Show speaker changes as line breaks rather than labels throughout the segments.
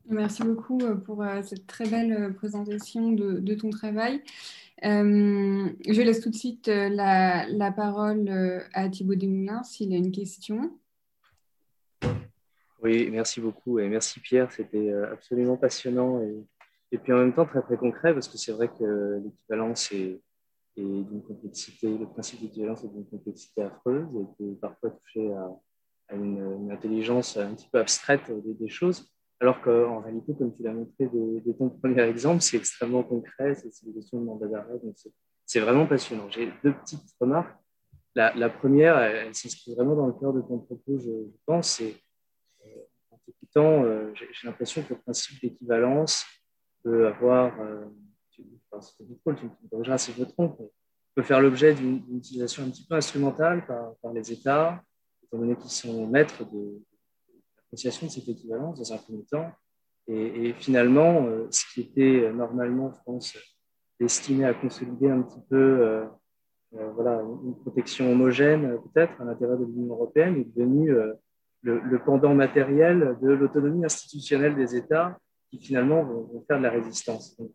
Merci beaucoup pour cette très belle présentation de ton travail. Je laisse tout de suite la parole à Thibaut Desmoulins s'il a une question.
Oui, merci beaucoup et merci Pierre, c'était absolument passionnant et puis en même temps très très concret parce que c'est vrai que l'équivalence est d'une complexité, le principe d'équivalence est d'une complexité affreuse et peut parfois toucher à une intelligence un petit peu abstraite des choses, alors qu'en réalité, comme tu l'as montré de ton premier exemple, c'est extrêmement concret, c'est des questions de mandat d'arrêt, donc c'est vraiment passionnant. J'ai deux petites remarques. La première, elle s'inscrit vraiment dans le cœur de ton propos, je pense, c'est en t'écoutant, j'ai l'impression que le principe d'équivalence peut avoir, enfin, c'était drôle, tu me corrigeras si je me trompe, mais peut faire l'objet d'une utilisation un petit peu instrumentale par les États, étant donné qu'ils sont maîtres de l'appréciation de cette équivalence dans un premier temps. Et finalement, ce qui était normalement, je pense, destiné à consolider un petit peu voilà, une protection homogène, peut-être, à l'intérieur de l'Union européenne, est devenu le pendant matériel de l'autonomie institutionnelle des États qui finalement vont faire de la résistance. Donc,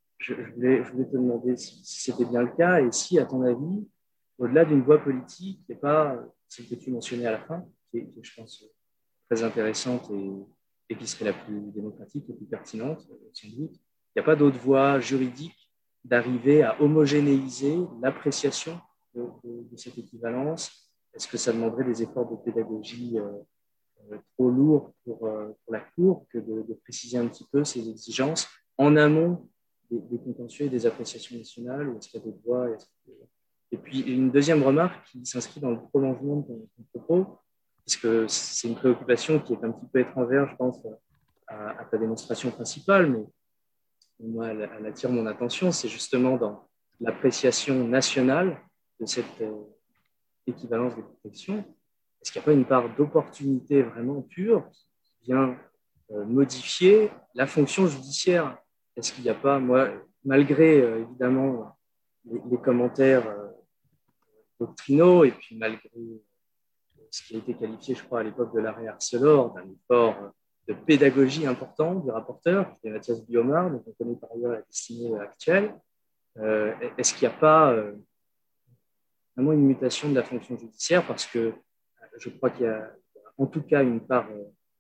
je voulais te demander si c'était bien le cas et si, à ton avis, au-delà d'une voie politique, il n'y a pas celle que tu mentionnais à la fin, qui est, je pense, très intéressante et qui serait la plus démocratique, la plus pertinente, sans doute. Il n'y a pas d'autre voie juridique d'arriver à homogénéiser l'appréciation de cette équivalence. Est-ce que ça demanderait des efforts de pédagogie trop lourds pour la Cour que de préciser un petit peu ces exigences en amont des contentieux et des appréciations nationales, ou est-ce qu'il y a d'autres voies? Et puis une deuxième remarque qui s'inscrit dans le prolongement de ton propos, parce que c'est une préoccupation qui est un petit peu étrangère, je pense, à ta démonstration principale, mais moi, elle attire mon attention, c'est justement dans l'appréciation nationale de cette équivalence de protection. Est-ce qu'il n'y a pas une part d'opportunité vraiment pure qui vient modifier la fonction judiciaire? Est-ce qu'il n'y a pas, moi, malgré évidemment les commentaires doctrinaux et puis malgré ce qui a été qualifié, je crois, à l'époque de l'arrêt Arcelor, d'un effort de pédagogie important du rapporteur, qui est Mathias Biomard, dont on connaît par ailleurs la destinée actuelle. Est-ce qu'il n'y a pas vraiment une mutation de la fonction judiciaire? Parce que je crois qu'il y a en tout cas une part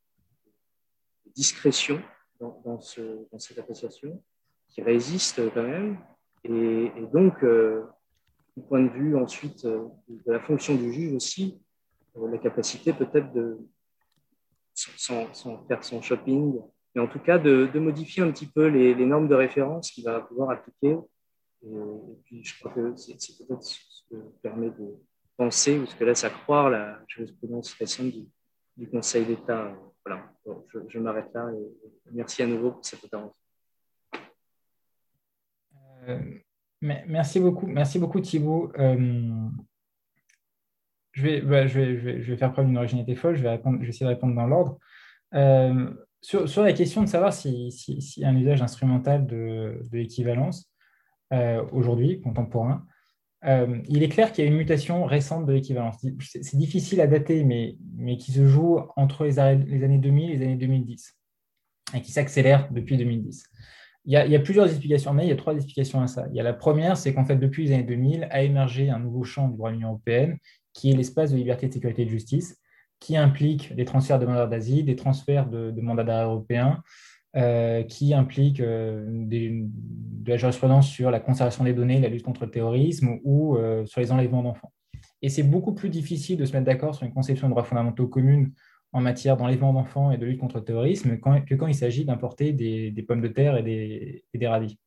de discrétion dans cette appréciation qui résiste quand même. Et donc, du point de vue ensuite de la fonction du juge aussi, la capacité peut-être de, sans faire son shopping, mais en tout cas de modifier un petit peu les normes de référence qu'il va pouvoir appliquer. Et puis, je crois que c'est peut-être ce que permet de penser, ou ce que laisse à croire la jurisprudence récente du Conseil d'État. Voilà, bon, je m'arrête là et merci à nouveau pour cette intervention.
Euh, merci beaucoup Thibaut. Je vais faire preuve d'une originalité folle, je vais essayer de répondre dans l'ordre. Sur la question de savoir si un usage instrumental de l'équivalence aujourd'hui, contemporain, il est clair qu'il y a une mutation récente de l'équivalence. C'est difficile à dater, mais qui se joue entre les années 2000 et les années 2010, et qui s'accélère depuis 2010. Il y a plusieurs explications, mais il y a trois explications à ça. Il y a la première, c'est qu'en fait, depuis les années 2000, a émergé un nouveau champ du droit de l'Union européenne, qui est l'espace de liberté, de sécurité et de justice, qui implique des transferts de demandeurs d'asile, des transferts de mandats d'arrêt européens, qui implique de la jurisprudence sur la conservation des données, la lutte contre le terrorisme ou sur les enlèvements d'enfants. Et c'est beaucoup plus difficile de se mettre d'accord sur une conception de droits fondamentaux commune en matière d'enlèvement d'enfants et de lutte contre le terrorisme que quand il s'agit d'importer des pommes de terre et des radis.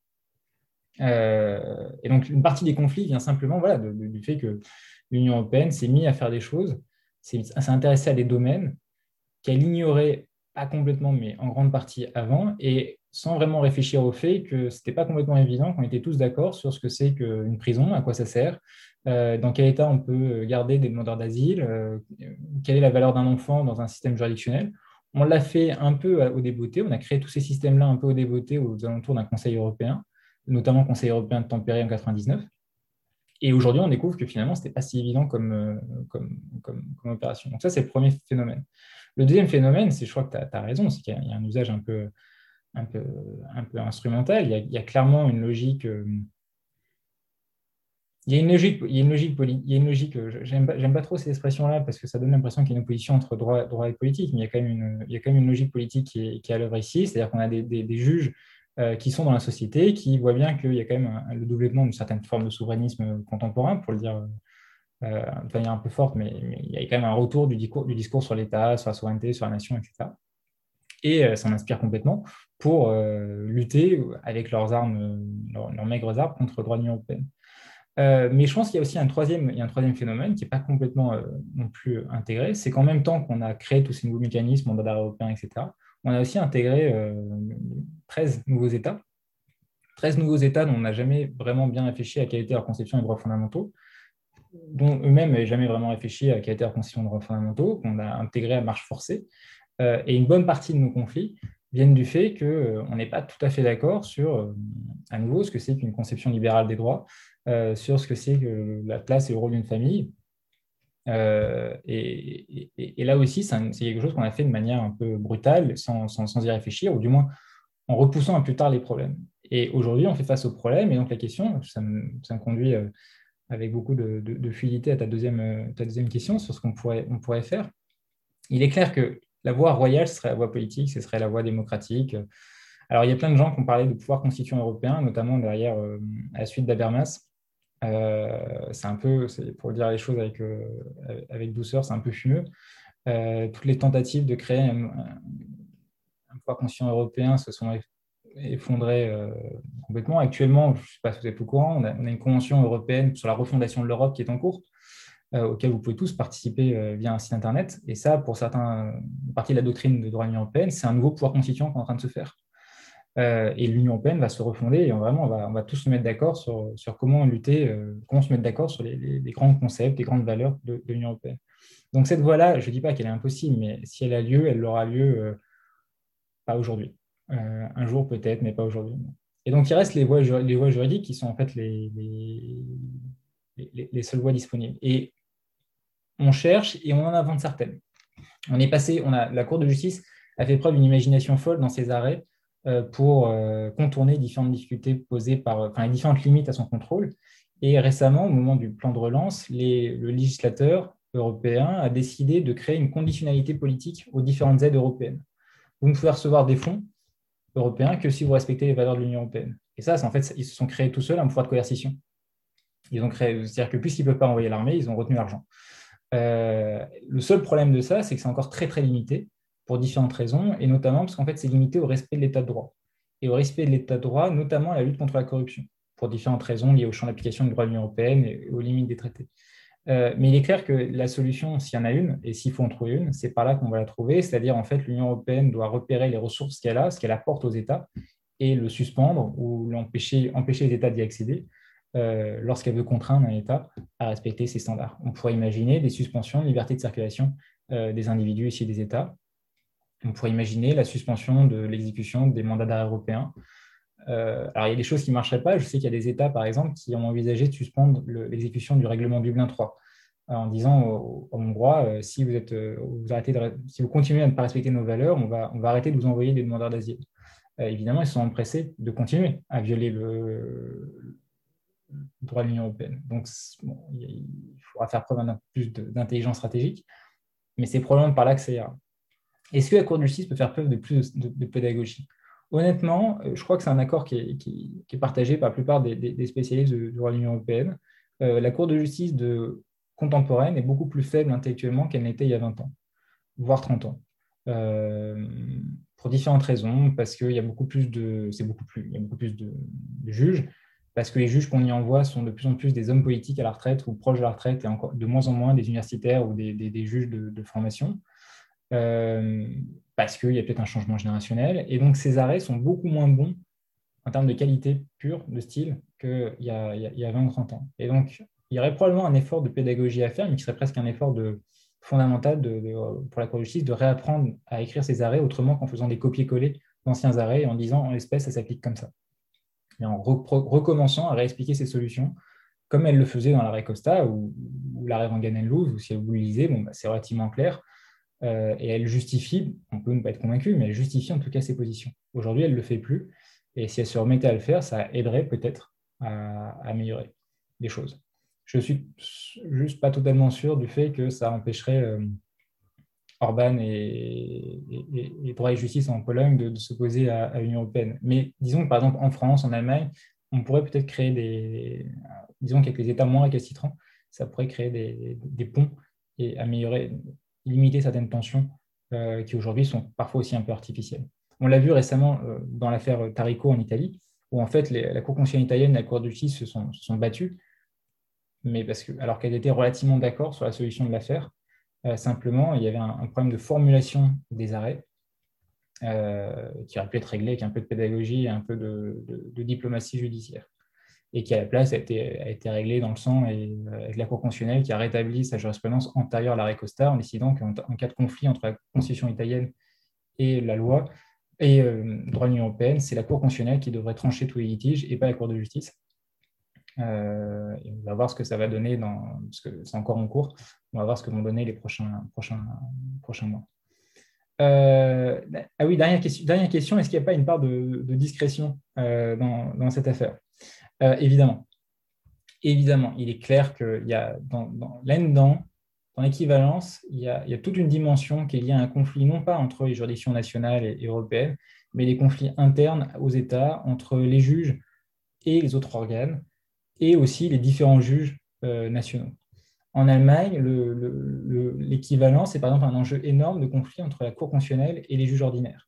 Et donc, une partie des conflits vient simplement voilà, du fait que l'Union européenne s'est mise à faire des choses, s'est intéressée à des domaines qu'elle ignorait, pas complètement, mais en grande partie avant, et sans vraiment réfléchir au fait que ce n'était pas complètement évident qu'on était tous d'accord sur ce que c'est qu'une prison, à quoi ça sert, dans quel état on peut garder des demandeurs d'asile, quelle est la valeur d'un enfant dans un système juridictionnel. On l'a fait un peu au débeauté, on a créé tous ces systèmes-là un peu au débeauté aux alentours d'un Conseil européen, notamment le Conseil européen de Tampere en 99. Et aujourd'hui, on découvre que finalement, ce n'était pas si évident comme opération. Donc ça, c'est le premier phénomène. Le deuxième phénomène, je crois que tu as raison, c'est qu'il y a un usage un peu, un peu instrumental. Il y a clairement une logique. Il y a une logique, j'aime pas trop cette expression-là parce que ça donne l'impression qu'il y a une opposition entre droit et politique, mais il y a quand même une logique politique qui est à l'œuvre ici, c'est-à-dire qu'on a des juges qui sont dans la société, qui voient bien qu'il y a quand même le développement d'une certaine forme de souverainisme contemporain, pour le dire de manière un peu forte, mais il y a quand même un retour du discours sur l'État, sur la souveraineté, sur la nation, etc. Et s'en inspire complètement pour lutter avec leurs armes, leurs maigres armes contre le droit de l'Union européenne. Mais je pense qu'il y a aussi un troisième phénomène qui n'est pas complètement non plus intégré, c'est qu'en même temps qu'on a créé tous ces nouveaux mécanismes, mandat d'arrêt européen, etc., on a aussi intégré 13 nouveaux États. 13 nouveaux États dont on n'a jamais vraiment bien réfléchi à quelle était leur conception des droits fondamentaux, dont eux-mêmes n'avaient jamais vraiment réfléchi à quelle était leur conception des droits fondamentaux, qu'on a intégré à marche forcée. Et une bonne partie de nos conflits viennent du fait qu'on n'est pas tout à fait d'accord sur, à nouveau, ce que c'est qu'une conception libérale des droits, sur ce que c'est que la place et le rôle d'une famille. Et là aussi, c'est quelque chose qu'on a fait de manière un peu brutale, sans y réfléchir, ou du moins en repoussant à plus tard les problèmes. Et aujourd'hui, on fait face aux problèmes, et donc la question, ça me conduit avec beaucoup de fluidité à ta deuxième question sur ce on pourrait faire. Il est clair que la voie royale, ce serait la voie politique, ce serait la voie démocratique. Alors, il y a plein de gens qui ont parlé de pouvoir constituant européen, notamment derrière, à la suite d'Habermas. Pour dire les choses avec douceur, c'est un peu fumeux. Toutes les tentatives de créer un pouvoir constituant européen se sont effondrées complètement. Actuellement, je ne sais pas si vous êtes au courant, on a une convention européenne sur la refondation de l'Europe qui est en cours, auquel vous pouvez tous participer via un site internet. Et ça, pour certaines parties de la doctrine de droit de l'Union européenne, c'est un nouveau pouvoir constituant qui est en train de se faire. Et l'Union européenne va se refonder et vraiment, on va tous se mettre d'accord sur comment lutter, comment se mettre d'accord sur les grands concepts, les grandes valeurs de l'Union européenne. Donc cette voie-là, je ne dis pas qu'elle est impossible, mais si elle a lieu, elle aura lieu pas aujourd'hui. Un jour peut-être, mais pas aujourd'hui. Et donc il reste les voies juridiques qui sont en fait les seules voies disponibles. Et on cherche et on en invente certaines. La Cour de justice a fait preuve d'une imagination folle dans ses arrêts pour contourner différentes difficultés posées les différentes limites à son contrôle. Et récemment, au moment du plan de relance, le législateur européen a décidé de créer une conditionnalité politique aux différentes aides européennes. Vous ne pouvez recevoir des fonds européens que si vous respectez les valeurs de l'Union européenne. Et ça, en fait, ils se sont créés tout seuls un pouvoir de coercition. C'est-à-dire que puisqu'ils ne peuvent pas envoyer l'armée, ils ont retenu l'argent. Le seul problème de ça, c'est que c'est encore très, très limité pour différentes raisons, et notamment parce qu'en fait, c'est limité au respect de l'état de droit. Et au respect de l'état de droit, notamment à la lutte contre la corruption, pour différentes raisons liées au champ d'application du droit de l'Union européenne et aux limites des traités. Mais il est clair que la solution, s'il y en a une, et s'il faut en trouver une, c'est par là qu'on va la trouver, c'est-à-dire en fait, l'Union européenne doit repérer les ressources qu'elle a, ce qu'elle apporte aux États, et le suspendre ou empêcher les États d'y accéder lorsqu'elle veut contraindre un État à respecter ses standards. On pourrait imaginer des suspensions de liberté de circulation des individus ici des États. On pourrait imaginer la suspension de l'exécution des mandats d'arrêt européens. Alors, il y a des choses qui ne marcheraient pas. Je sais qu'il y a des États, par exemple, qui ont envisagé de suspendre l'exécution du règlement Dublin 3 en disant aux Hongrois, si vous continuez à ne pas respecter nos valeurs, on va arrêter de vous envoyer des demandeurs d'asile. Évidemment, ils sont empressés de continuer à violer le droit de l'Union européenne. Donc, il faudra faire preuve d'un peu plus d'intelligence stratégique, mais c'est probablement par là que ça ira. Est-ce que la Cour de justice peut faire preuve de plus de pédagogie? Honnêtement, je crois que c'est un accord qui est partagé par la plupart des spécialistes du droit de l'Union européenne. La Cour de justice contemporaine est beaucoup plus faible intellectuellement qu'elle n'était il y a 20 ans, voire 30 ans. Pour différentes raisons, parce qu'il y a beaucoup plus de juges, parce que les juges qu'on y envoie sont de plus en plus des hommes politiques à la retraite ou proches de la retraite et encore de moins en moins des universitaires ou des juges de formation. Parce qu'il y a peut-être un changement générationnel. Et donc, ces arrêts sont beaucoup moins bons en termes de qualité pure, de style, qu'il y a 20 ou 30 ans. Et donc, il y aurait probablement un effort de pédagogie à faire, mais qui serait presque un effort fondamental pour la Cour de justice de réapprendre à écrire ces arrêts autrement qu'en faisant des copier-coller d'anciens arrêts et en disant, en l'espèce, ça s'applique comme ça. Et en recommençant à réexpliquer ces solutions, comme elle le faisait dans l'arrêt Costa ou l'arrêt Wanganeen-Loos, ou si vous le lisez, c'est relativement clair. et elle justifie, on peut ne pas être convaincu, mais elle justifie en tout cas ses positions. Aujourd'hui, elle ne le fait plus, et si elle se remettait à le faire, ça aiderait peut-être à améliorer les choses. Je ne suis juste pas totalement sûr du fait que ça empêcherait Orban et Droit et Justice en Pologne de s'opposer à l'Union européenne. Mais disons que par exemple en France, en Allemagne, on pourrait peut-être créer disons qu'avec les États moins récalcitrants, ça pourrait créer des ponts et améliorer, limiter certaines tensions qui aujourd'hui sont parfois aussi un peu artificielles. On l'a vu récemment dans l'affaire Tarico en Italie, où en fait la Cour constitutionnelle italienne et la Cour de justice se sont battues, mais alors qu'elles étaient relativement d'accord sur la solution de l'affaire. Simplement, il y avait un problème de formulation des arrêts qui aurait pu être réglé avec un peu de pédagogie et un peu de diplomatie judiciaire. Et qui, à la place, a été réglé dans le sang avec la Cour constitutionnelle qui a rétabli sa jurisprudence antérieure à l'arrêt Costa en décidant qu'en cas de conflit entre la Constitution italienne et la loi et le droit de l'Union européenne, c'est la Cour constitutionnelle qui devrait trancher tous les litiges et pas la Cour de justice. Et on va voir ce que ça va donner, parce que c'est encore en cours. On va voir ce que vont donner les prochains mois. Ah oui, dernière question. Est-ce qu'il n'y a pas une part de discrétion dans cette affaire? Évidemment. Évidemment, il est clair qu'il y a là-dedans, dans l'équivalence, il y a toute une dimension qui est liée à un conflit, non pas entre les juridictions nationales et européennes, mais des conflits internes aux États, entre les juges et les autres organes, et aussi les différents juges nationaux. En Allemagne, l'équivalent, c'est par exemple un enjeu énorme de conflit entre la Cour constitutionnelle et les juges ordinaires.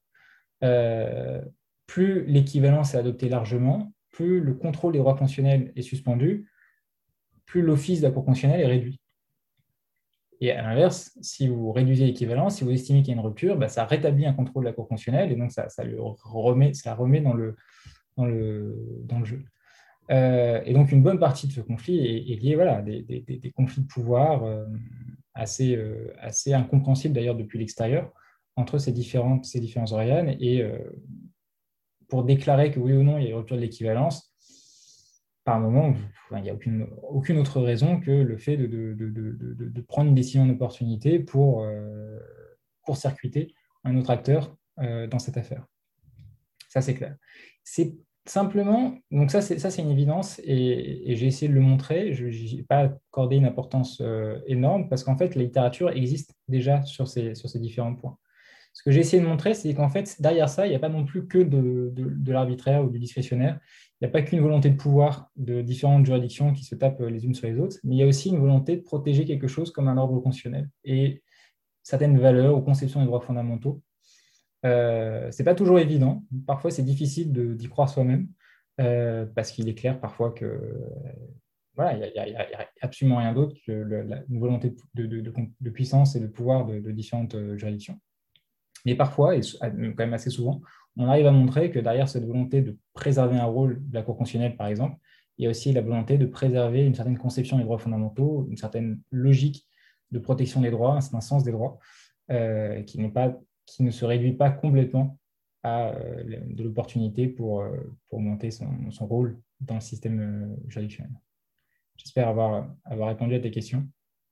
Plus l'équivalence est adoptée largement, plus le contrôle des droits constitutionnels est suspendu, plus l'office de la Cour constitutionnelle est réduit. Et à l'inverse, si vous réduisez l'équivalence, si vous estimez qu'il y a une rupture, ça rétablit un contrôle de la Cour constitutionnelle et donc ça remet dans le jeu. Et donc, une bonne partie de ce conflit est liée à des conflits de pouvoir assez incompréhensibles d'ailleurs depuis l'extérieur entre ces différents organes. Et pour déclarer que oui ou non il y a une rupture de l'équivalence, par moment, il n'y a aucune autre raison que le fait de prendre une décision d'opportunité pour court-circuiter un autre acteur dans cette affaire. Ça, c'est clair. C'est simplement, donc ça c'est une évidence et j'ai essayé de le montrer. Je n'ai pas accordé une importance énorme parce qu'en fait, la littérature existe déjà sur ces différents points. Ce que j'ai essayé de montrer, c'est qu'en fait, derrière ça, il n'y a pas non plus que de l'arbitraire ou du discrétionnaire. Il n'y a pas qu'une volonté de pouvoir de différentes juridictions qui se tapent les unes sur les autres, mais il y a aussi une volonté de protéger quelque chose comme un ordre constitutionnel et certaines valeurs ou conceptions des droits fondamentaux. Ce n'est pas toujours évident. Parfois, c'est difficile d'y croire soi-même parce qu'il est clair parfois que il n'y a absolument rien d'autre que une volonté de puissance et de pouvoir de différentes juridictions. Mais parfois, et quand même assez souvent, on arrive à montrer que derrière cette volonté de préserver un rôle de la Cour constitutionnelle, par exemple, il y a aussi la volonté de préserver une certaine conception des droits fondamentaux, une certaine logique de protection des droits, un certain sens des droits, qui ne se réduit pas complètement à de l'opportunité pour monter son rôle dans le système juridictionnel. J'espère avoir répondu à tes questions.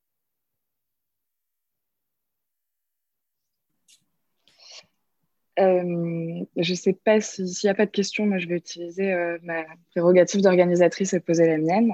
Je ne sais pas s'il n'y a pas de questions, moi je vais utiliser ma prérogative d'organisatrice et poser la mienne.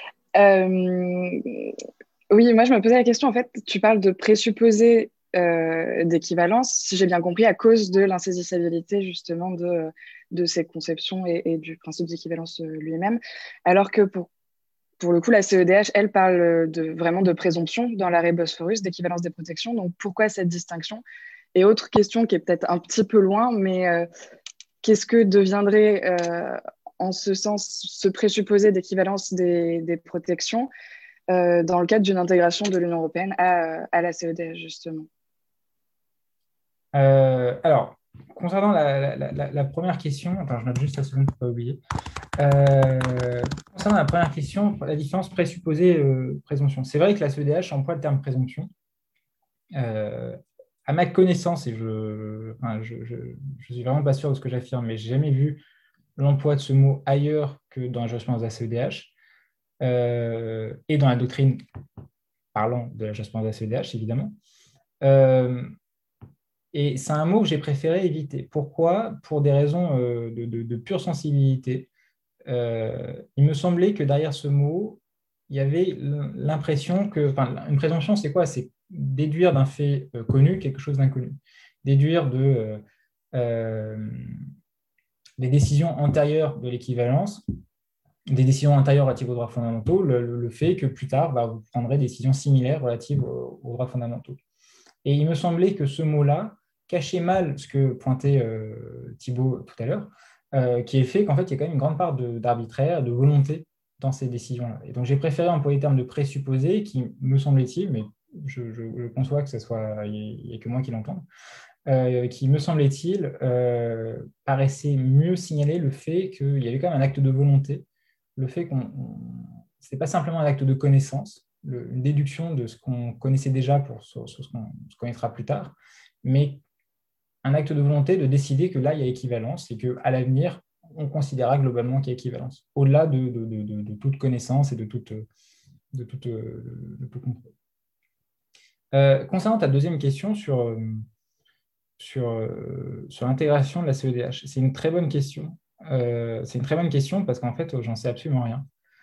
Oui, moi je me posais la question, en fait, tu parles de présupposés d'équivalence, si j'ai bien compris, à cause de l'insaisissabilité justement de ces conceptions et du principe d'équivalence lui-même, alors que pour le coup, la CEDH, elle parle vraiment de présomption dans l'arrêt Bosphorus, d'équivalence des protections. Donc pourquoi cette distinction? Et autre question qui est peut-être un petit peu loin, mais qu'est-ce que deviendrait en ce sens ce présupposé d'équivalence des protections dans le cadre d'une intégration de l'Union européenne à la CEDH, justement?
Alors, concernant la première question, attends, je note juste la seconde pour ne pas oublier. Concernant la première question, la différence présupposée-présomption. C'est vrai que la CEDH emploie le terme présomption. À ma connaissance, et je suis vraiment pas sûr de ce que j'affirme, mais j'ai jamais vu l'emploi de ce mot ailleurs que dans la jurisprudence de la CEDH et dans la doctrine parlant de la jurisprudence de la CEDH, évidemment. Euh, et c'est un mot que j'ai préféré éviter. Pourquoi? Pour des raisons de pure sensibilité. Il me semblait que derrière ce mot, il y avait l'impression que, enfin, une présomption, c'est quoi? C'est déduire d'un fait connu quelque chose d'inconnu. Déduire euh, des décisions antérieures de l'équivalence, des décisions antérieures relatives aux droits fondamentaux, le fait que plus tard, bah, vous prendrez des décisions similaires relatives aux droits fondamentaux. Et il me semblait que ce mot-là cachait mal ce que pointait Thibault tout à l'heure, qui est fait qu'en fait, il y a quand même une grande part d'arbitraire, de volonté dans ces décisions-là. Et donc, j'ai préféré employer le terme de présupposé, qui me semblait-il, mais je conçois que ce soit, il n'y a que moi qui l'entende, qui me semblait-il paraissait mieux signaler le fait qu'il y avait quand même un acte de volonté, le fait qu'on ce n'est pas simplement un acte de connaissance, une déduction de ce qu'on connaissait déjà sur ce qu'on connaîtra plus tard, mais un acte de volonté de décider que là, il y a équivalence et qu'à l'avenir, on considérera globalement qu'il y a équivalence, au-delà de toute connaissance et de tout contrôle. Concernant ta deuxième question sur l'intégration de la CEDH, c'est une très bonne question. C'est une très bonne question parce qu'en fait, j'en sais absolument rien.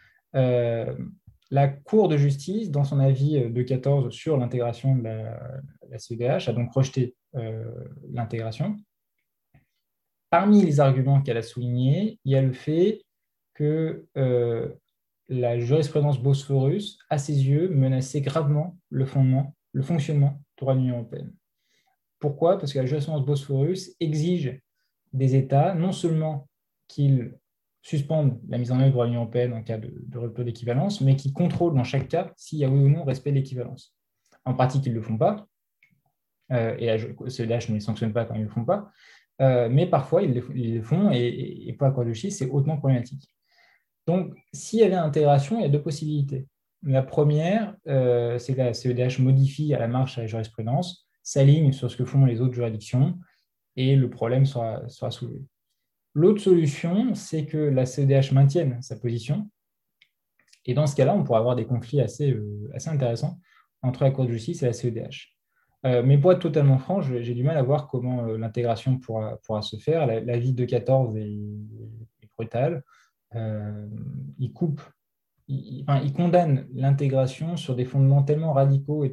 La Cour de justice, dans son avis de 2014 sur l'intégration de la CEDH, a donc rejeté l'intégration. Parmi les arguments qu'elle a soulignés, il y a le fait que la jurisprudence Bosphorus, à ses yeux, menaçait gravement le fonctionnement du droit de l'Union européenne. Pourquoi? Parce que la jurisprudence Bosphorus exige des États non seulement qu'ils suspendent la mise en œuvre du droit de l'Union européenne en cas de rupture d'équivalence, mais qui contrôlent dans chaque cas s'il y a oui ou non respect de l'équivalence. En pratique, ils ne le font pas, et la CEDH ne les sanctionne pas quand ils ne le font pas, mais parfois ils le font, et pour la Cour de justice, c'est hautement problématique. Donc, s'il y avait intégration, il y a deux possibilités. La première, c'est que la CEDH modifie à la marge la jurisprudence, s'aligne sur ce que font les autres juridictions, et le problème sera soulevé. L'autre solution, c'est que la CEDH maintienne sa position. Et dans ce cas-là, on pourrait avoir des conflits assez intéressants entre la Cour de justice et la CEDH. Mais pour être totalement franc, j'ai du mal à voir comment l'intégration pourra se faire. L'avis de 2014 est brutal. Il coupe, il condamne l'intégration sur des fondements tellement radicaux et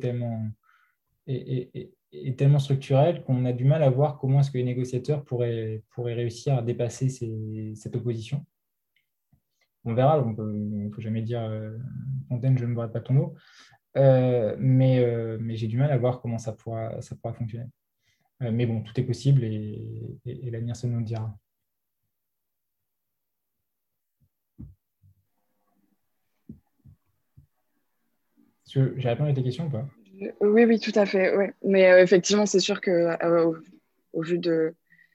tellement structurels qu'on a du mal à voir comment est-ce que les négociateurs pourraient réussir à dépasser cette opposition. On verra, on ne peut jamais dire Fontaine, je ne boirai pas ton eau, mais j'ai du mal à voir comment ça pourra fonctionner. Mais bon, tout est possible et l'avenir seul nous le dira. J'ai répondu à tes questions ou pas?
Oui, tout à fait. Ouais. Mais effectivement, c'est sûr que au vu de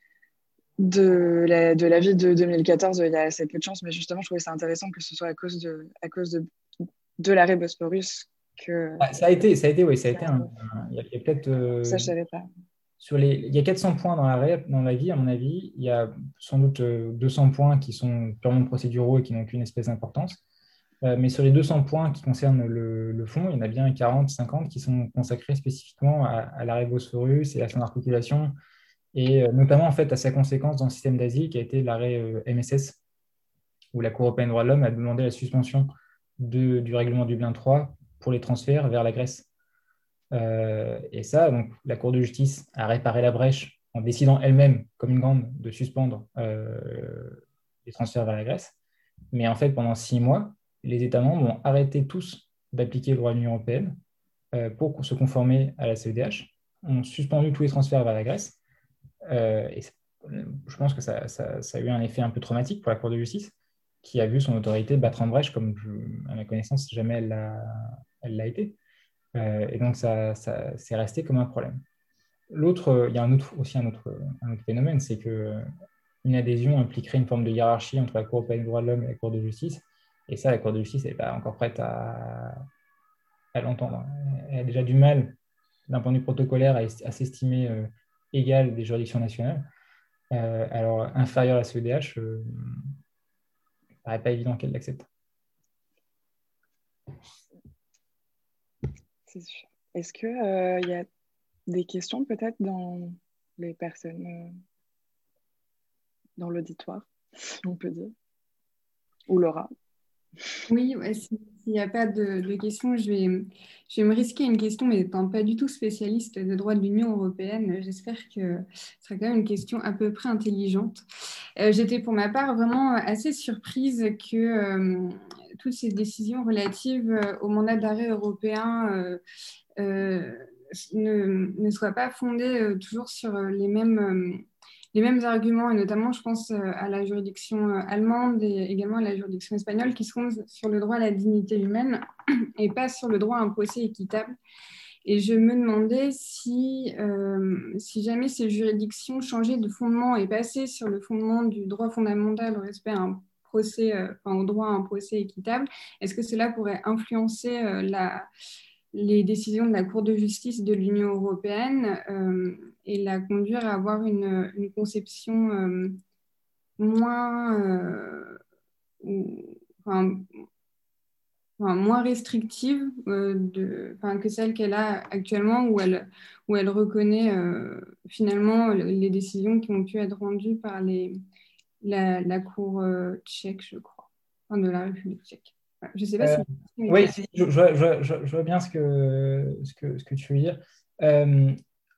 l'avis de 2014, il y a assez peu de chance. Mais justement, je trouvais ça intéressant que ce soit à cause de l'arrêt Bosporus que...
Ça a été, oui, ça a été il y a peut-être...
Ça, je ne savais pas.
Il y a 400 points dans l'avis, à mon avis. Il y a sans doute 200 points qui sont purement procéduraux et qui n'ont aucune espèce d'importance. Mais sur les 200 points qui concernent le fond, il y en a bien 40, 50 qui sont consacrés spécifiquement à l'arrêt Bosphorus et à son articulation, et notamment en fait à sa conséquence dans le système d'asile qui a été l'arrêt MSS, où la Cour européenne des droits de l'homme a demandé la suspension du règlement Dublin 3 pour les transferts vers la Grèce. Et ça, donc, la Cour de justice a réparé la brèche en décidant elle-même, comme une grande, de suspendre les transferts vers la Grèce. Mais en fait, pendant 6 mois, les États membres ont arrêté tous d'appliquer le droit de l'Union européenne pour se conformer à la CEDH, ont suspendu tous les transferts vers la Grèce. Et je pense que ça a eu un effet un peu traumatique pour la Cour de justice, qui a vu son autorité battre en brèche, comme à ma connaissance, jamais elle l'a été. Et donc, ça c'est resté comme un problème. Il y a aussi un autre phénomène, c'est qu'une adhésion impliquerait une forme de hiérarchie entre la Cour européenne des droits de l'homme et la Cour de justice. Et ça, la Cour de justice n'est pas encore prête à l'entendre. Elle a déjà du mal, d'un point de vue protocolaire, à s'estimer égale des juridictions nationales. Alors, inférieure à la CEDH, il ne paraît pas évident qu'elle l'accepte.
C'est sûr. Est-ce qu'il y a des questions peut-être dans les personnes, dans l'auditoire, si on peut dire, ou Laura.
Oui, ouais, s'il n'y a pas de questions, je vais me risquer une question, mais étant pas du tout spécialiste de droit de l'Union européenne, j'espère que ce sera quand même une question à peu près intelligente. J'étais pour ma part vraiment assez surprise que toutes ces décisions relatives au mandat d'arrêt européen euh, ne soient pas fondées toujours sur les mêmes arguments, et notamment, je pense à la juridiction allemande et également à la juridiction espagnole, qui se fondent sur le droit à la dignité humaine et pas sur le droit à un procès équitable. Et je me demandais si jamais ces juridictions changeaient de fondement et passaient sur le fondement du droit fondamental au respect à un procès, au droit à un procès équitable, est-ce que cela pourrait influencer les décisions de la Cour de justice de l'Union européenne et la conduire à avoir une conception moins, enfin, moins restrictive que celle qu'elle a actuellement, où elle reconnaît finalement les décisions qui ont pu être rendues par la Cour tchèque, je crois, enfin, de la République tchèque. Voilà. Je ne sais pas si...
Oui, si, je vois bien ce que tu veux dire. Euh,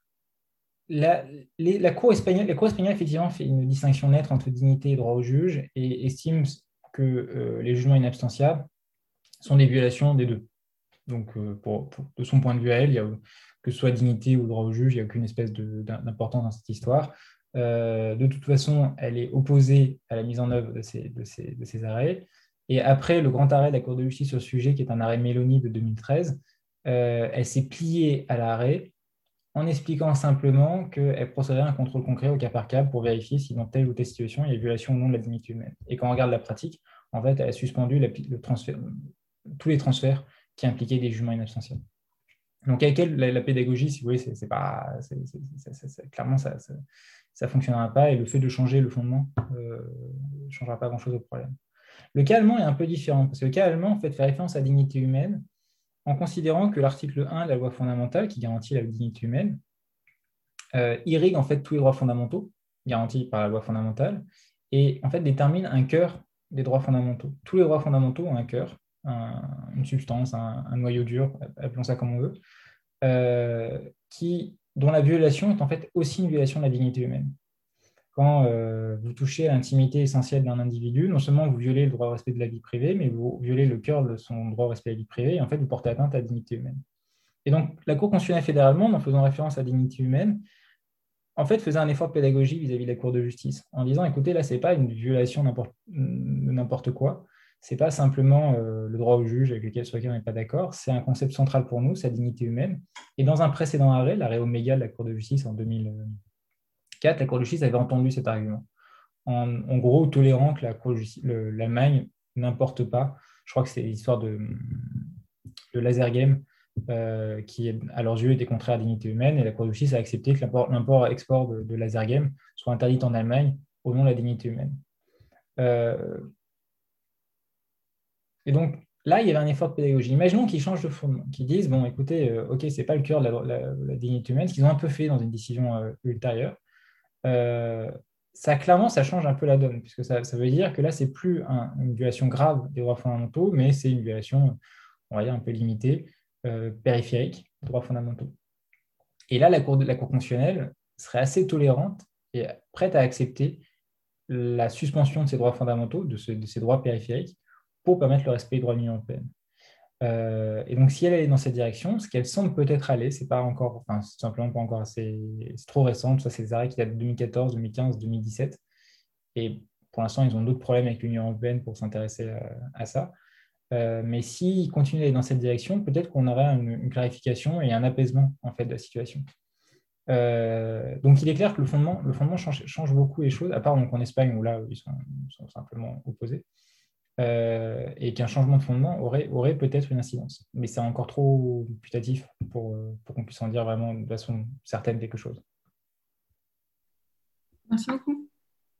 la Cour espagnole, effectivement, fait une distinction nette entre dignité et droit au juge et estime que les jugements inabstanciables sont des violations des deux. Donc, de son point de vue à elle, que ce soit dignité ou droit au juge, il n'y a aucune espèce d'importance dans cette histoire. De toute façon, elle est opposée à la mise en œuvre de ces arrêts. Et après le grand arrêt de la Cour de justice sur le sujet, qui est un arrêt Meloni de 2013, elle s'est pliée à l'arrêt en expliquant simplement qu'elle procéderait à un contrôle concret au cas par cas pour vérifier si dans telle ou telle situation, il y a violation ou non de la dignité humaine. Et quand on regarde la pratique, en fait, elle a suspendu tous les transferts qui impliquaient des jugements inabstanciables. Donc avec elle, la pédagogie, si vous voulez, clairement, ça ne fonctionnera pas, et le fait de changer le fondement ne changera pas grand-chose au problème. Le cas allemand est un peu différent, parce que le cas allemand, en fait, fait référence à la dignité humaine en considérant que l'article 1 de la loi fondamentale, qui garantit la dignité humaine, irrigue en fait tous les droits fondamentaux garantis par la loi fondamentale et en fait détermine un cœur des droits fondamentaux. Tous les droits fondamentaux ont un cœur, une substance, un noyau dur, appelons ça comme on veut, dont la violation est en fait aussi une violation de la dignité humaine. Quand vous touchez à l'intimité essentielle d'un individu, non seulement vous violez le droit au respect de la vie privée, mais vous violez le cœur de son droit au respect de la vie privée, et en fait vous portez atteinte à la dignité humaine. Et donc la Cour constitutionnelle fédérale allemande, en faisant référence à la dignité humaine, en fait, faisait un effort de pédagogie vis-à-vis de la Cour de justice, en disant, écoutez, là, ce n'est pas une violation de n'importe quoi, ce n'est pas simplement le droit au juge sur lequel on n'est pas d'accord, c'est un concept central pour nous, sa dignité humaine. Et dans un précédent arrêt, l'arrêt Oméga de la Cour de justice en 2004, la Cour de justice avait entendu cet argument, en gros tolérant que l'Allemagne n'importe pas, je crois que c'est l'histoire de Lasergame, qui, à leurs yeux, était contraire à la dignité humaine, et la Cour de justice a accepté que l'import-export de Lasergame soit interdit en Allemagne au nom de la dignité humaine. Et donc, là, il y avait un effort de pédagogie. Imaginons qu'ils changent de fondement, qu'ils disent, bon, écoutez, OK, ce n'est pas le cœur de la dignité humaine, ce qu'ils ont un peu fait dans une décision ultérieure. Clairement, ça change un peu la donne, puisque ça veut dire que là, ce n'est plus une violation grave des droits fondamentaux, mais c'est une violation, on va dire, un peu limitée, périphérique des droits fondamentaux. Et là, la Cour constitutionnelle serait assez tolérante et prête à accepter la suspension de ces droits fondamentaux, de ces droits périphériques, pour permettre le respect des droits de l'Union européenne. Et donc, si elle est dans cette direction, ce qu'elle semble peut-être aller, c'est simplement pas encore assez, c'est trop récent. Ça, c'est des arrêts qui datent de 2014, 2015, 2017. Et pour l'instant, ils ont d'autres problèmes avec l'Union européenne pour s'intéresser à ça. Mais s'ils continuent d'aller dans cette direction, peut-être qu'on aurait une clarification et un apaisement en fait, de la situation. Donc il est clair que le fondement change beaucoup les choses, à part donc, en Espagne où là ils sont simplement opposés, et qu'un changement de fondement aurait peut-être une incidence. Mais c'est encore trop putatif pour qu'on puisse en dire vraiment de façon certaine quelque chose.
Merci beaucoup.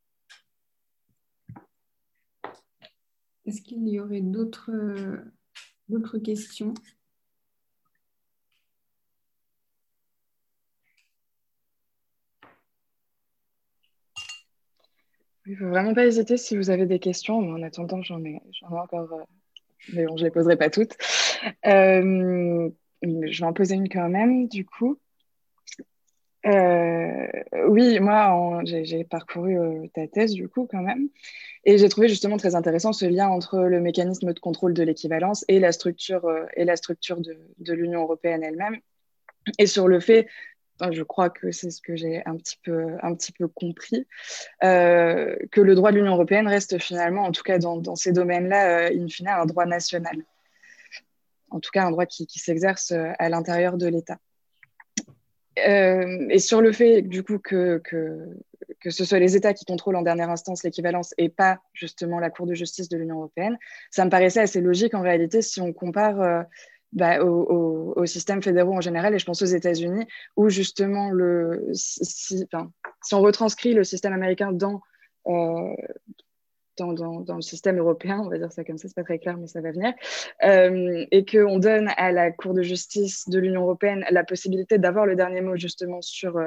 Est-ce qu'il y aurait d'autres questions?
Il ne faut vraiment pas hésiter si vous avez des questions. Mais en attendant, j'en ai encore, mais bon, je ne les poserai pas toutes. Je vais en poser une quand même, du coup. Oui, moi, j'ai parcouru ta thèse, du coup, quand même. Et j'ai trouvé justement très intéressant ce lien entre le mécanisme de contrôle de l'équivalence et la structure de l'Union européenne elle-même. Et sur le fait, enfin, je crois que c'est ce que j'ai un petit peu compris, que le droit de l'Union européenne reste finalement, en tout cas dans ces domaines-là, in fine, un droit national. En tout cas, un droit qui s'exerce à l'intérieur de l'État. Et sur le fait, du coup, que ce soit les États qui contrôlent en dernière instance l'équivalence et pas justement la Cour de justice de l'Union européenne, ça me paraissait assez logique en réalité si on compare aux systèmes fédéraux en général, et je pense aux États-Unis, où justement, si on retranscrit le système américain dans le système européen, on va dire ça comme ça, c'est pas très clair, mais ça va venir, et qu'on donne à la Cour de justice de l'Union européenne la possibilité d'avoir le dernier mot justement sur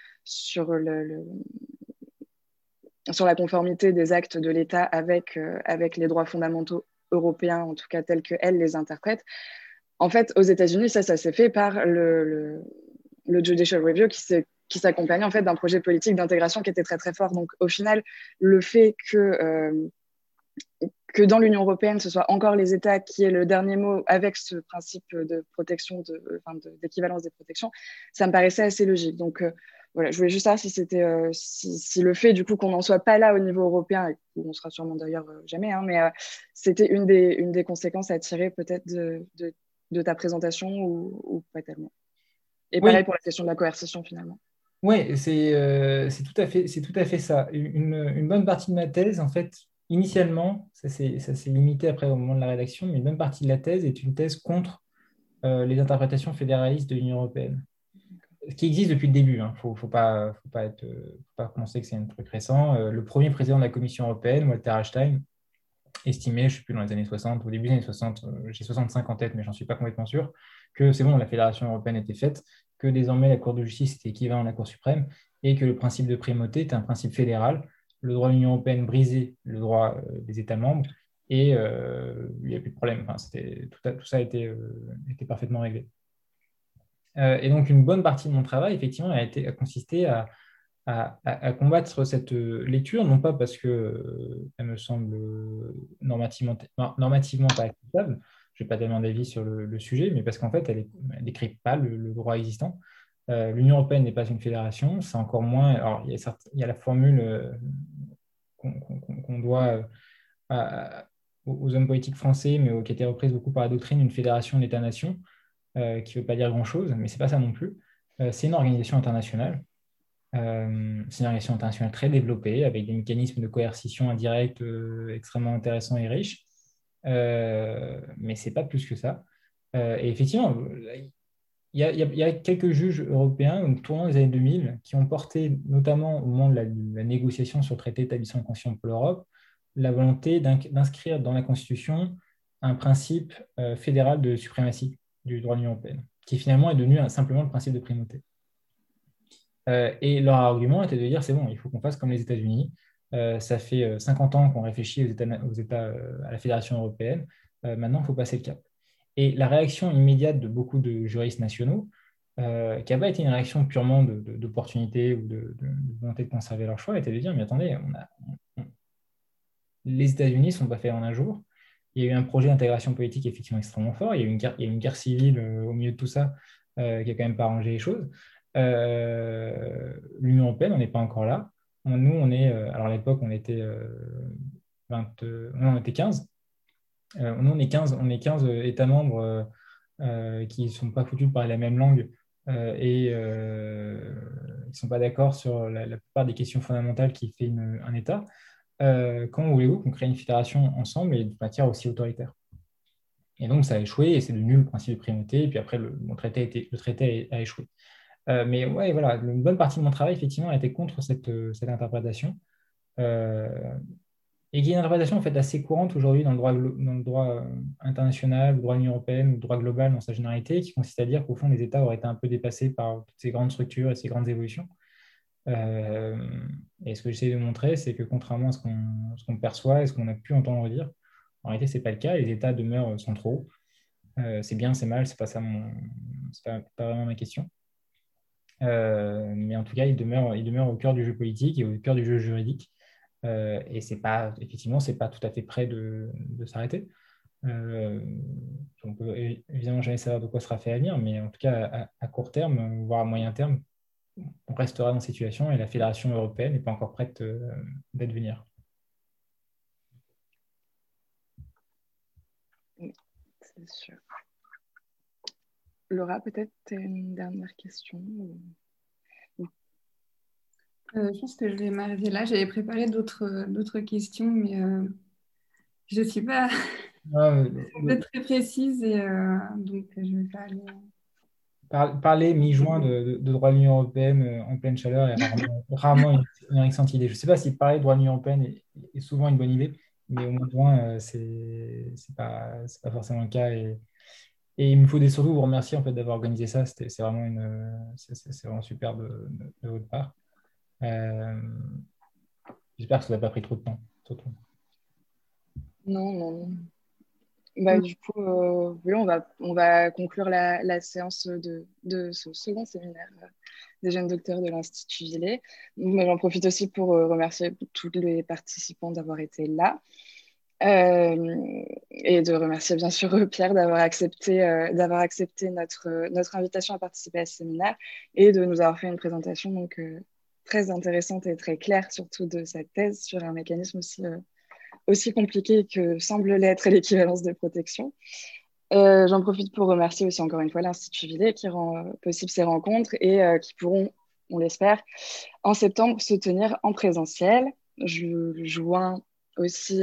la conformité des actes de l'État avec les droits fondamentaux européens, en tout cas tels qu'elles les interprètent. En fait, aux États-Unis, ça s'est fait par le Judicial Review qui s'accompagnait en fait d'un projet politique d'intégration qui était très très fort. Donc au final, le fait que dans l'Union européenne, ce soit encore les États qui aient le dernier mot avec ce principe de protection, d'équivalence des protections, ça me paraissait assez logique. Donc voilà, je voulais juste savoir si c'était si le fait du coup qu'on n'en soit pas là au niveau européen, et où on sera sûrement d'ailleurs jamais, hein, mais c'était une des conséquences à tirer peut-être de ta présentation ou pas tellement. Et pareil pour la question de la coercition finalement.
Oui, c'est tout à fait ça. Une bonne partie de ma thèse, en fait, initialement, ça s'est limité après au moment de la rédaction, mais une bonne partie de la thèse est une thèse contre les interprétations fédéralistes de l'Union européenne, ce qui existe depuis le début. Il ne faut pas penser que c'est un truc récent. Le premier président de la Commission européenne, Walter Einstein, estimé, je ne sais plus, dans les années 60, au début des années 60, j'ai 65 en tête, mais j'en suis pas complètement sûr, que c'est bon, la Fédération européenne était faite, que désormais la Cour de justice était équivalent à la Cour suprême, et que le principe de primauté était un principe fédéral. Le droit de l'Union européenne brisait le droit des États membres, et il n'y a plus de problème. Enfin, tout ça était parfaitement réglé. Et donc, une bonne partie de mon travail, effectivement, a consisté à combattre cette lecture, non pas parce qu'elle me semble normativement pas acceptable, je n'ai pas tellement d'avis sur le sujet, mais parce qu'en fait, elle ne décrit pas le droit existant. L'Union européenne n'est pas une fédération, c'est encore moins. Alors, il y a la formule qu'on doit aux hommes politiques français, mais qui a été reprise beaucoup par la doctrine, une fédération d'États-nations, qui ne veut pas dire grand-chose, mais ce n'est pas ça non plus. C'est une organisation internationale. C'est une organisation internationale très développée, avec des mécanismes de coercition indirecte extrêmement intéressants et riches. Mais ce n'est pas plus que ça. Et effectivement, il y a quelques juges européens, donc, tournant les années 2000, qui ont porté, notamment au moment de la négociation sur le traité établissant une constitution pour l'Europe, la volonté d'inscrire dans la Constitution un principe fédéral de suprématie du droit de l'Union européenne, qui finalement est devenu simplement le principe de primauté. Et leur argument était de dire, c'est bon, il faut qu'on fasse comme les États-Unis. Ça fait 50 ans qu'on réfléchit à la Fédération européenne. Maintenant, il faut passer le cap. Et la réaction immédiate de beaucoup de juristes nationaux, qui n'a pas été une réaction purement d'opportunité ou de volonté de conserver leur choix, était de dire, mais attendez, les États-Unis ne sont pas faits en un jour. Il y a eu un projet d'intégration politique effectivement extrêmement fort. Il y a eu une guerre civile au milieu de tout ça qui n'a quand même pas arrangé les choses. L'Union européenne, on n'est pas encore là. Nous, on est, alors à l'époque, on était 15. Nous, on est 15 États membres qui ne sont pas foutus de parler la même langue et qui ne sont pas d'accord sur la plupart des questions fondamentales qui fait un État. Comment voulez-vous qu'on crée une fédération ensemble et de matière aussi autoritaire? Et donc, ça a échoué et c'est devenu le principe de primauté. Et puis après, le traité a échoué. Mais ouais, voilà, une bonne partie de mon travail, effectivement, a été contre cette interprétation. Et qui est une interprétation en fait, assez courante aujourd'hui dans le droit international, le droit de l'Union européenne, le droit global dans sa généralité, qui consiste à dire qu'au fond, les États auraient été un peu dépassés par toutes ces grandes structures et ces grandes évolutions. Et ce que j'essaie de montrer, c'est que contrairement à ce qu'on perçoit et ce qu'on a pu entendre dire, en réalité, ce n'est pas le cas. Les États demeurent centraux. C'est bien, c'est mal, c'est pas ça c'est pas vraiment ma question. Mais en tout cas, ils demeurent au cœur du jeu politique et au cœur du jeu juridique. Et effectivement, c'est pas tout à fait près de s'arrêter. On peut évidemment jamais savoir de quoi sera fait l'avenir, mais en tout cas, à court terme, voire à moyen terme, on restera dans cette situation et la Fédération européenne n'est pas encore prête d'advenir.
C'est sûr. Laura, peut-être une dernière question
Je pense que je vais m'arrêter là. J'avais préparé d'autres questions, mais je ne suis pas très précise, et donc je ne vais pas aller.
Parler mi-juin de droit de l'Union européenne en pleine chaleur est rarement une excellente idée. Je ne sais pas si parler de droit de l'Union européenne est souvent une bonne idée, mais au mois de juin, c'est pas forcément le cas. Et il me faut surtout vous remercier en fait, d'avoir organisé ça. C'est vraiment super de votre part. J'espère que ça n'a pas pris trop de temps.
Non. Du coup, oui, on va conclure la séance de ce second séminaire des jeunes docteurs de l'Institut Villers. J'en profite aussi pour remercier tous les participants d'avoir été là. Et de remercier bien sûr Pierre d'avoir accepté notre invitation à participer à ce séminaire et de nous avoir fait une présentation donc, très intéressante et très claire, surtout de sa thèse sur un mécanisme aussi compliqué que semble l'être l'équivalence de protection. J'en profite pour remercier aussi encore une fois l'Institut Villers qui rend possible ces rencontres et qui pourront, on l'espère, en septembre se tenir en présentiel. Je joins aussi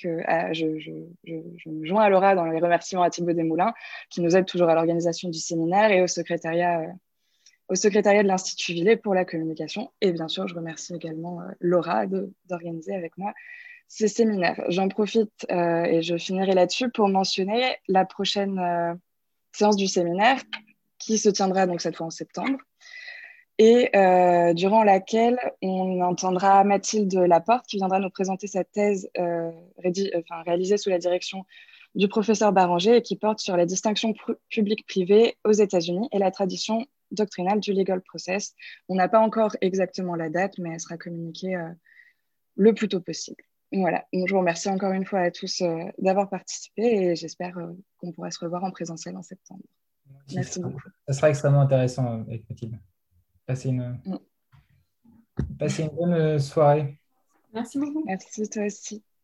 je me joins à Laura dans les remerciements à Thibaut Desmoulins qui nous aide toujours à l'organisation du séminaire et au secrétariat de l'Institut Villers pour la communication. Et bien sûr, je remercie également Laura d'organiser avec moi ces séminaires. J'en profite et je finirai là-dessus pour mentionner la prochaine séance du séminaire qui se tiendra donc cette fois en septembre et durant laquelle on entendra Mathilde Laporte qui viendra nous présenter sa thèse réalisée sous la direction du professeur Baranger et qui porte sur la distinction publique-privée aux États-Unis et la tradition doctrinale du legal process. On n'a pas encore exactement la date, mais elle sera communiquée le plus tôt possible. Voilà, donc je vous remercie encore une fois à tous d'avoir participé et j'espère qu'on pourra se revoir en présentiel en septembre. Merci beaucoup.
Ça sera extrêmement intéressant avec Mathilde. Passez une bonne soirée.
Merci beaucoup.
Merci, toi aussi.